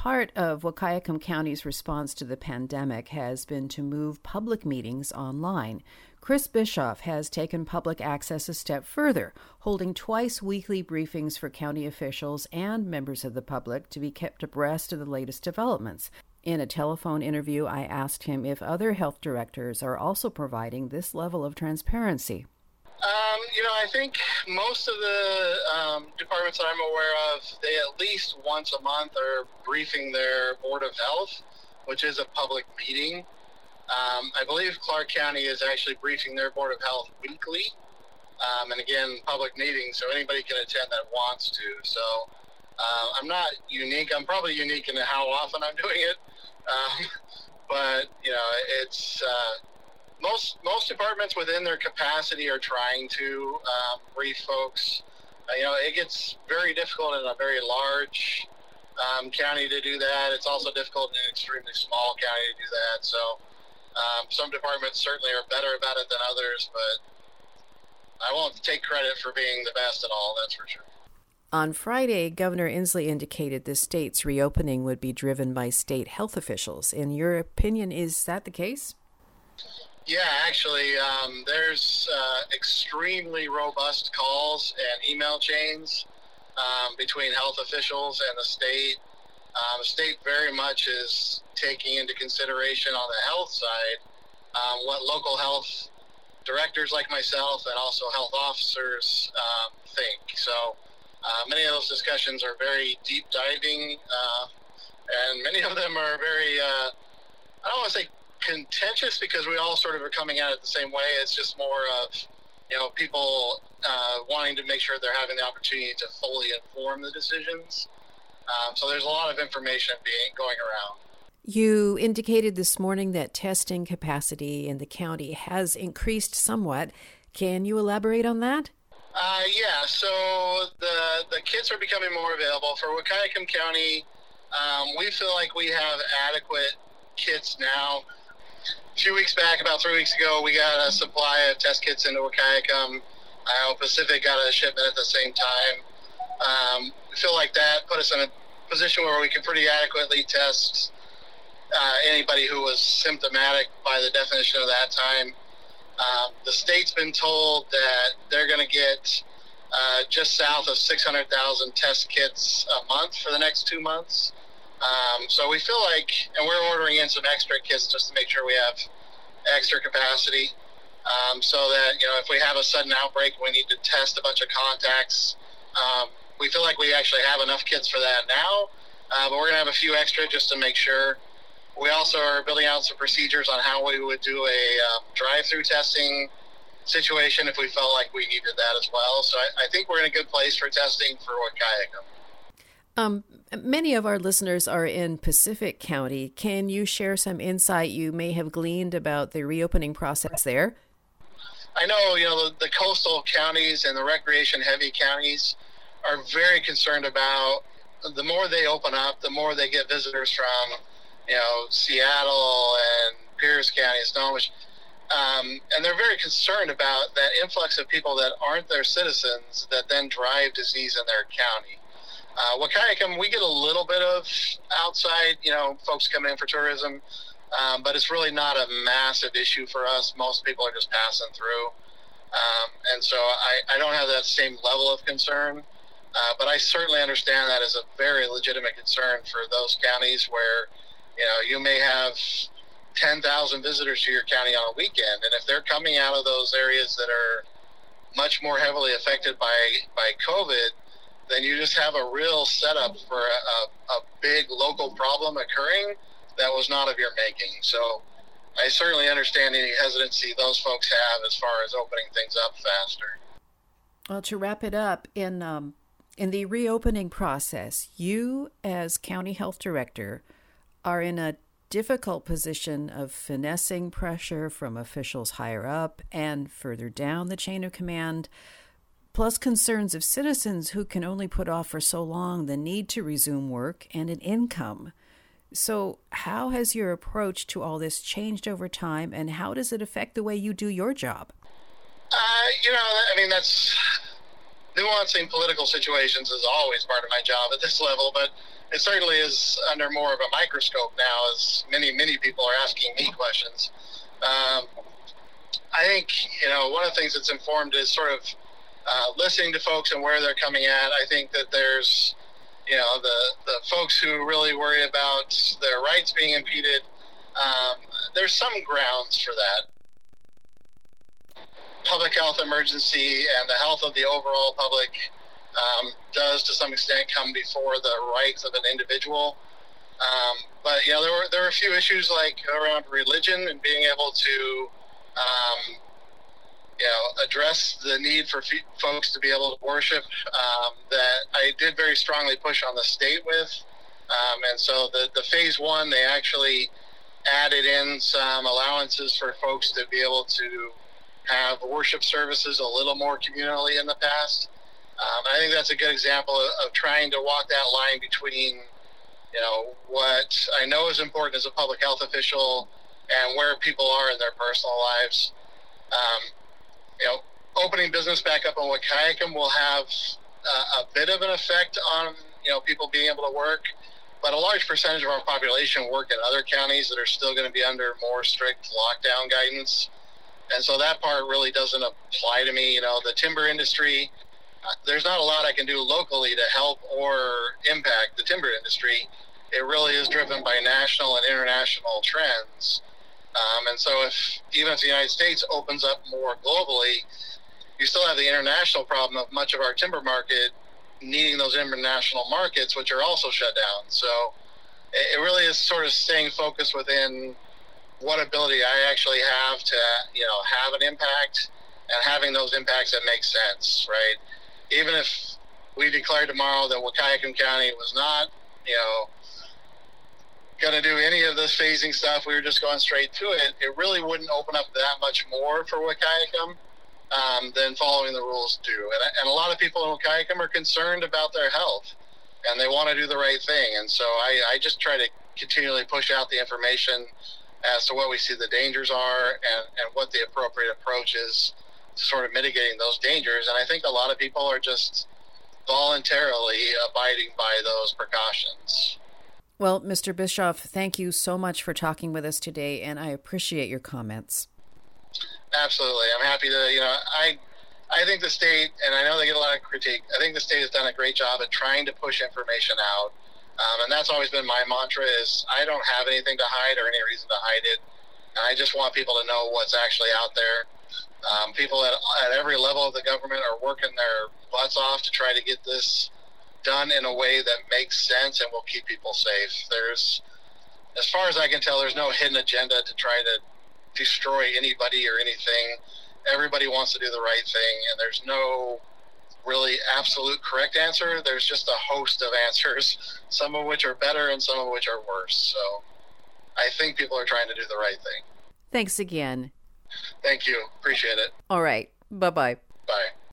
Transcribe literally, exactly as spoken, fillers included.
Part of Wahkiakum County's response to the pandemic has been to move public meetings online. Chris Bischoff has taken public access a step further, holding twice weekly briefings for county officials and members of the public to be kept abreast of the latest developments. In a telephone interview, I asked him if other health directors are also providing this level of transparency. Um, you know, I think most of the um, departments that I'm aware of, they at least once a month are briefing their Board of Health, which is a public meeting. Um, I believe Clark County is actually briefing their Board of Health weekly. Um, and again, public meetings, so anybody can attend that wants to. So uh, I'm not unique. I'm probably unique in how often I'm doing it. Um, but, you know, it's... Uh, Most most departments within their capacity are trying to um, brief folks. Uh, you know, it gets very difficult in a very large um, county to do that. It's also difficult in an extremely small county to do that. So um, some departments certainly are better about it than others, but I won't take credit for being the best at all, that's for sure. On Friday, Governor Inslee indicated the state's reopening would be driven by state health officials. In your opinion, is that the case? Yeah, actually, um, there's uh, extremely robust calls and email chains um, between health officials and the state. Um, the state very much is taking into consideration on the health side um, what local health directors like myself and also health officers um, think. So uh, many of those discussions are very deep diving, uh, and many of them are very, uh, I don't want to say contentious, because we all sort of are coming at it the same way. It's just more of, you know, people uh, wanting to make sure they're having the opportunity to fully inform the decisions. Um, so there's a lot of information being going around. You indicated this morning that testing capacity in the county has increased somewhat. Can you elaborate on that? Uh, yeah, so the the kits are becoming more available. For Wahkiakum County, um, we feel like we have adequate kits now. A few weeks back, about three weeks ago, we got a supply of test kits into Wahkiakum. I know Pacific got a shipment at the same time. Um, we feel like that put us in a position where we could pretty adequately test uh, anybody who was symptomatic by the definition of that time. Um, the state's been told that they're going to get uh, just south of six hundred thousand test kits a month for the next two months. Um, so we feel like, and we're ordering in some extra kits just to make sure we have extra capacity, um, so that, you know, if we have a sudden outbreak, we need to test a bunch of contacts. Um, we feel like we actually have enough kits for that now, uh, but we're going to have a few extra just to make sure. We also are building out some procedures on how we would do a um, drive-through testing situation if we felt like we needed that as well. So I, I think we're in a good place for testing for Wahkiakum. Um, many of our listeners are in Pacific County. Can you share some insight you may have gleaned about the reopening process there? I know, you know, the, the coastal counties and the recreation-heavy counties are very concerned about the more they open up, the more they get visitors from, you know, Seattle and Pierce County and Snohomish. Um, and they're very concerned about that influx of people that aren't their citizens that then drive disease in their county. Uh, Wahkiakum, we get a little bit of outside, you know, folks coming in for tourism, um, but it's really not a massive issue for us. Most people are just passing through. Um, and so I, I don't have that same level of concern, uh, but I certainly understand that as a very legitimate concern for those counties where, you know, you may have ten thousand visitors to your county on a weekend. And if they're coming out of those areas that are much more heavily affected by, by COVID, then you just have a real setup for a, a, a big local problem occurring that was not of your making. So I certainly understand any hesitancy those folks have as far as opening things up faster. Well, to wrap it up, in um, in the reopening process, you as county health director are in a difficult position of finessing pressure from officials higher up and further down the chain of command, plus concerns of citizens who can only put off for so long the need to resume work and an income. So how has your approach to all this changed over time, and how does it affect the way you do your job? Uh, you know, I mean, that's nuancing political situations is always part of my job at this level, but it certainly is under more of a microscope now, as many, many people are asking me questions. Um, I think, you know, one of the things that's informed is sort of uh, listening to folks and where they're coming at. I think that there's, you know, the, the folks who really worry about their rights being impeded, um, there's some grounds for that. Public health emergency and the health of the overall public um, does to some extent come before the rights of an individual. Um, but, you know, there were, there were a few issues like around religion and being able to, um, you know, address the need for f- folks to be able to worship um, that I did very strongly push on the state with. Um, and so the, the phase one, they actually added in some allowances for folks to be able to have worship services a little more communally in the past. Um, I think that's a good example of, of trying to walk that line between, you know, what I know is important as a public health official and where people are in their personal lives. Um, you know, opening business back up in Wahkiakum will have uh, a bit of an effect on, you know, people being able to work, but a large percentage of our population work in other counties that are still going to be under more strict lockdown guidance. And so that part really doesn't apply to me. You know, the timber industry, there's not a lot I can do locally to help or impact the timber industry. It really is driven by national and international trends. Um, and so if, even if the United States opens up more globally, you still have the international problem of much of our timber market needing those international markets, which are also shut down. So it, it really is sort of staying focused within what ability I actually have to, you know, have an impact and having those impacts that make sense, right? Even if we declared tomorrow that Wahkiakum County was not, you know, going to do any of this phasing stuff, we were just going straight to it, it really wouldn't open up that much more for Wahkiakum um, than following the rules do. And, and a lot of people in Wahkiakum are concerned about their health and they want to do the right thing. And so I, I just try to continually push out the information as to what we see the dangers are and, and what the appropriate approach is to sort of mitigating those dangers. And I think a lot of people are just voluntarily abiding by those precautions. Well, Mister Bischoff, thank you so much for talking with us today, and I appreciate your comments. Absolutely. I'm happy to, you know, I I think the state, and I know they get a lot of critique, I think the state has done a great job at trying to push information out. Um, and that's always been my mantra is I don't have anything to hide or any reason to hide it. And I just want people to know what's actually out there. Um, people at, at every level of the government are working their butts off to try to get this done in a way that makes sense and will keep people safe. There's, as far as I can tell, there's no hidden agenda to try to destroy anybody or anything. Everybody wants to do the right thing, and there's no really absolute correct answer. There's just a host of answers, some of which are better and some of which are worse. So I think people are trying to do the right thing. Thanks again. Thank you. Appreciate it. All right. Bye-bye.